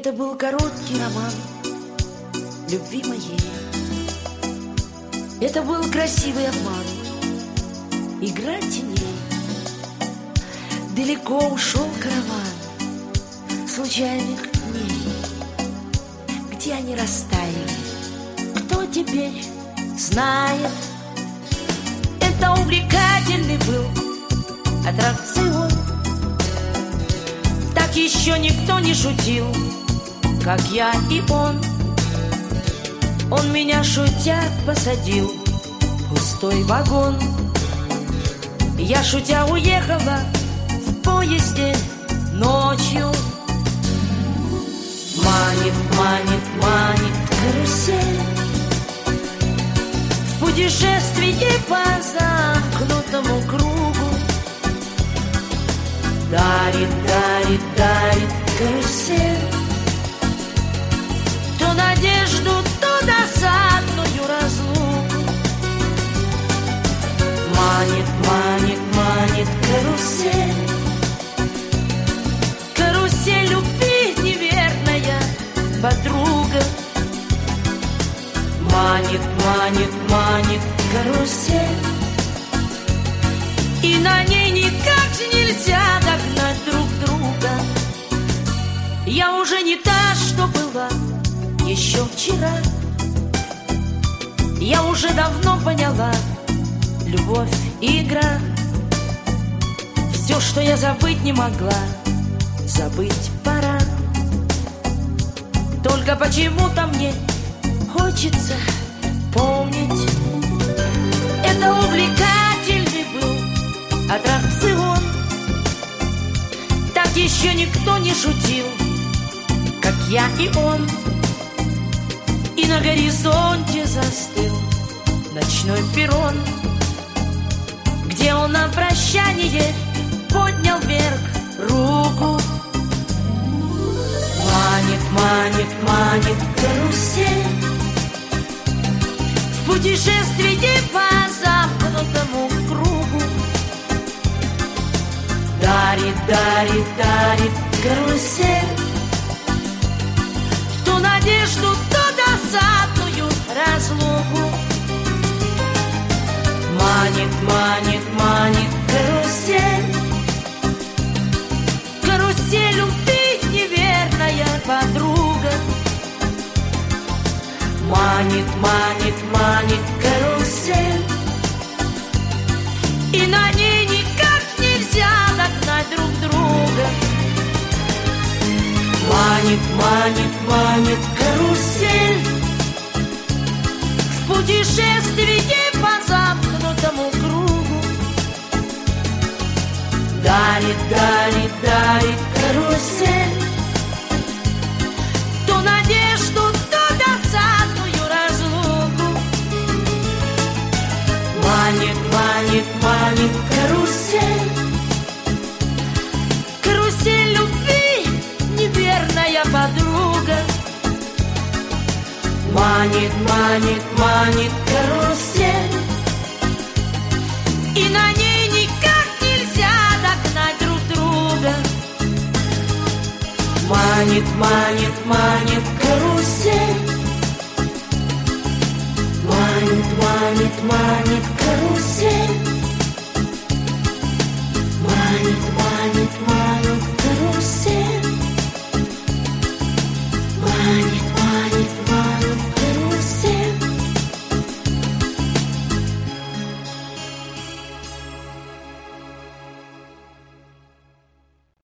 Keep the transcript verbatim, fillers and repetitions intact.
Это был короткий роман любви моей. Это был красивый обман, игра теней. Далеко ушел караван случайных дней. Где они растаяли, кто теперь знает? Это увлекательный был аттракцион. Так еще никто не шутил, как я и он. Он меня, шутя, посадил в пустой вагон. Я, шутя, уехала в поезде ночью. Манит, манит, манит карусель в путешествии по замкнутому кругу. Дарит, дарит, дарит карусель то надежду, то досадную разлуку. Манит, манит, манит карусель, карусель любви, неверная подруга. Манит, манит, манит карусель, и на ней никак же нельзя догнать друг друга. Я уже не та, что была еще вчера. Я уже давно поняла, любовь — игра. Все, что я забыть не могла, забыть пора. Только почему-то мне хочется помнить. Это увлекательный был аттракцион. Так еще никто не шутил, как я и он. И на горизонте застыл ночной перрон, где он на прощание поднял вверх руку. Манит, манит, манит карусель в путешествии по замкнутому кругу. Дарит, дарит, дарит карусель то надежду, то досадную разлуку. Манит, манит, манит карусель, карусель любви, неверная подруга. Манит, манит, манит карусель, и на ней никак нельзя догнать друг друга. Манит, манит, манит карусель в путешествии по замкнутому кругу. Дарит, дарит, дарит карусель то надежду, то досадную разлуку. Манит, манит, манит карусель, карусель любви, неверная подруга. Манит, манит, манит карусель, и на ней никак нельзя догнать друг друга. Манит, манит, манит карусель, манит, манит, манит карусель, манит, манит.